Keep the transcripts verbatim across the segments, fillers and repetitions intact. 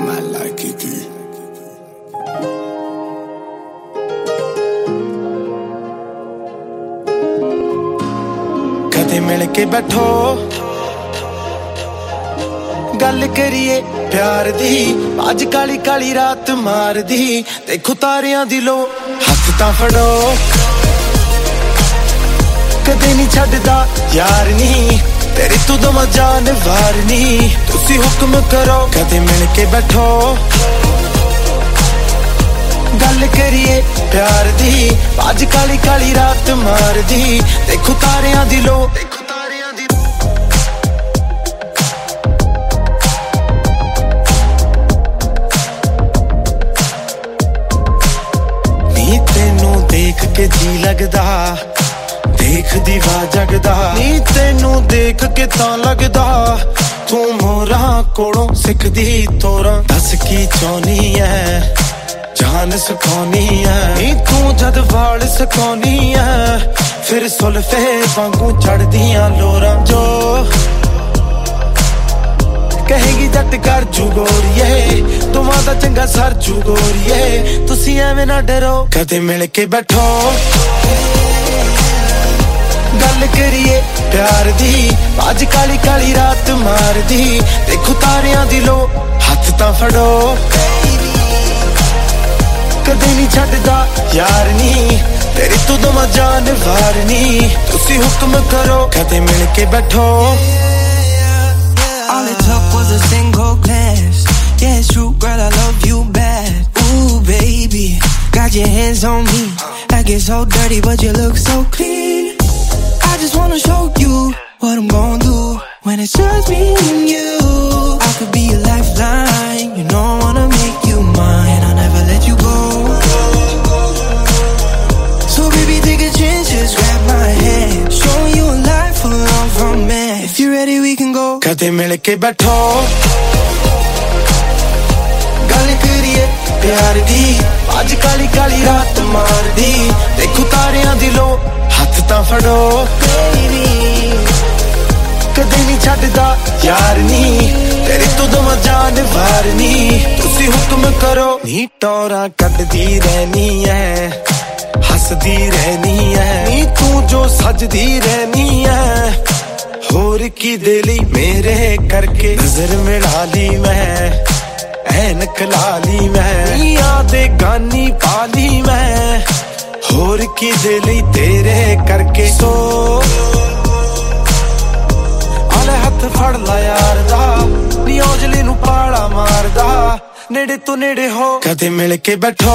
ਮੈਂ ਲਾਇਕੀ ਕੀ ਕਦੇ ਮਿਲ ਕੇ ਬੈਠੋ ਗੱਲ ਕਰੀਏ ਪਿਆਰ ਦੀ ਅੱਜ ਕਾਲੀ ਕਾਲੀ ਰਾਤ ਮਾਰਦੀ ਦੇਖੋ ਤਾਰਿਆਂ ਦੀ ਲੋ ਹੱਥ ਤਾਂ ਫੜੋ ਕਦੇ ਨਹੀਂ ਛੱਡਦਾ ਯਾਰ ਨੀ ਤੇਰੀ ਤੂੰ ਦਵਾ ਜਾਨ ਵਾਰਨੀ ਤੁਸੀਂ ਹੁਕਮ ਕਰੋ ਕਦੇ ਮਿਲ ਕੇ ਬੈਠੋ ਗੱਲ ਕਰੀਏ ਪਿਆਰ ਦੀ ਅੱਜ ਕਾਲੀ ਕਾਲੀ ਰਾਤ ਮਾਰਦੀ ਦੇਖੋ ਤਾਰਿਆਂ ਦੀ ਲੋ ਦੇਖੋ ਤਾਰਿਆਂ ਦੀ ਨੀ ਤੈਨੂੰ ਦੇਖ ਕੇ ਜੀ ਲੱਗਦਾ ਦੇਖ ਦੀਵਾ ਜਗਦਾ ਨੀ ਤੈਨੂੰ ਦੇਖ ਕੇ ਤਾਂ ਲੱਗਦਾ ਤੂੰ ਮੋਰਾਂ ਕੋਲੋਂ ਸਿੱਖਦੀ ਤੋਰਾਂ ਦੱਸ ਕੀ ਚਾਹੁੰਦੀ ਐ ਜਾਨ ਸੁਖਾਉਣੀ ਐ ਨੀ ਤੂੰ ਜਦ ਵਾਲ ਸੁਕਾਉਣੀ ਐ ਫਿਰ ਸੁਲਫੇ ਵਾਂਗੂ ਚੜਦੀਆਂ ਲੋਰਾਂ ਜੋ ਕਹੇਗੀ ਜੱਟ ਕਰ ਜੂ ਗੋਰੀਏ ਤੁਮਾਂ ਦਾ ਚੰਗਾ ਸਰ ਜੂ ਗੋਰੀਏ ਤੁਸੀਂ ਐਵੇਂ ਨਾ ਡਰੋ ਕਦੇ ਮਿਲ ਕੇ ਬੈਠੋ ਗੱਲ ਕਰੀਏ ਪਿਆਰ ਦੀ ਅੱਜ ਕਾਲੀ ਕਾਲੀ ਰਾਤ ਮਾਰਦੀ ਦੇਖੋ ਤਾਰਿਆਂ ਦੀ ਲੋ ਹੱਥ ਤਾਂ ਫੜੋ ਕਦੇ ਨਹੀਂ ਛੱਡਦਾ ਯਾਰ ਨੀ ਤੇਰੀ ਤੂੰ ਦਵਾ ਜਾਨ ਵਾਰਨੀ ਤੁਸੀਂ ਹੁਕਮ ਕਰੋ ਕਦੇ ਮਿਲ ਕੇ ਬੈਠੋ All it took was a single glance. Yeah, it's true, girl, I love you bad. Ooh, baby, got your hands on me. I get so dirty, but you look so clean. I just wanna show you what I'm gon' do when it's just me and you. I could be a lifeline, you know I wanna make you mine. I'll never let you go. So baby, take a chance, just grab my hand. Showing you a life full of romance. If you're ready, we can go. ਕਦੇ ਮਿਲ ਕੇ ਬੈਠੋ ਗੱਲ ਕਰੀਏ ਪਿਆਰ ਦੀ ਅੱਜ ਕਾਲੀ ਕਾਲੀ ਰਾਤ ਮਾਰਦੀ ਦੇਖੋ ਤਾਰਿਆਂ ਦੀ ਲੋ ਹੱਥ ਤਾਂ ਫੜੋ ਕਦੇ ਨਹੀਂ ਛੱਡਦਾ ਯਾਰ ਨੀ ਤੇਰੀ ਤੂੰ ਦਵਾ ਜਾਨ ਵਾਰਨੀ ਤੁਸੀਂ ਹੁਕਮ ਕਰੋ ਨੀ ਟੋਰਾ ਕੱਢਦੀ ਰਹਿਨੀ ਐ ਹੱਸਦੀ ਰਹਿਨੀ ਐ ਨੀ ਤੂੰ ਜੋ ਸੱਜਦੀ ਰਹਿਨੀ ਐ ਹੋਰ ਕੀ ਦੇ ਲਈ ਮੇਰੇ ਕਰਕੇ ਨਜ਼ਰ ਮਿਲਾ ਲਈ ਮੈਂ ਐਨਕ ਲਾ ਲਈ ਮੈਂ ਨੀਆਂ ਦੇ ਗਾਨੀ ਪਾ ਲਈ ਮੈਂ ਹੋਰ ਕੀ ਦੇ ਲਈ ਤੇਰੇ ਕਰਕੇ ਸੋ ਆਲੇ ਹੱਥ ਫੜ ਲਾ ਯਾਰ ਦਾ ਨੀ ਔਜਲੇ ਨੂੰ ਪਾਲਾ ਮਾਰਦਾ ਨੇੜੇ ਤੋਂ ਨੇੜੇ ਹੋ ਕਦੇ ਮਿਲ ਕੇ ਬੈਠੋ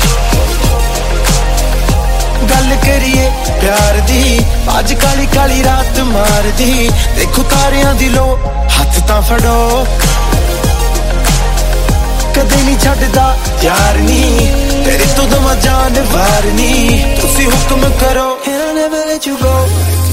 ਗੱਲ ਕਰੀਏ ਪਿਆਰ ਦੀ ਅੱਜ ਕਾਲੀ ਕਾਲੀ ਰਾਤ ਮਾਰਦੀ ਦੇਖੋ ਤਾਰਿਆਂ ਦੀ ਲੋ ਹੱਥ ਤਾਂ ਫੜੋ ਕਦੇ ਨਹੀਂ ਛੱਡਦਾ ਯਾਰ ਨੀ ਤੇਰੀ ਤੂੰ ਦਵਾ ਜਾਨ ਵਾਰਨੀ ਤੁਸੀਂ ਹੁਕਮ ਕਰੋ And I'll never let you go.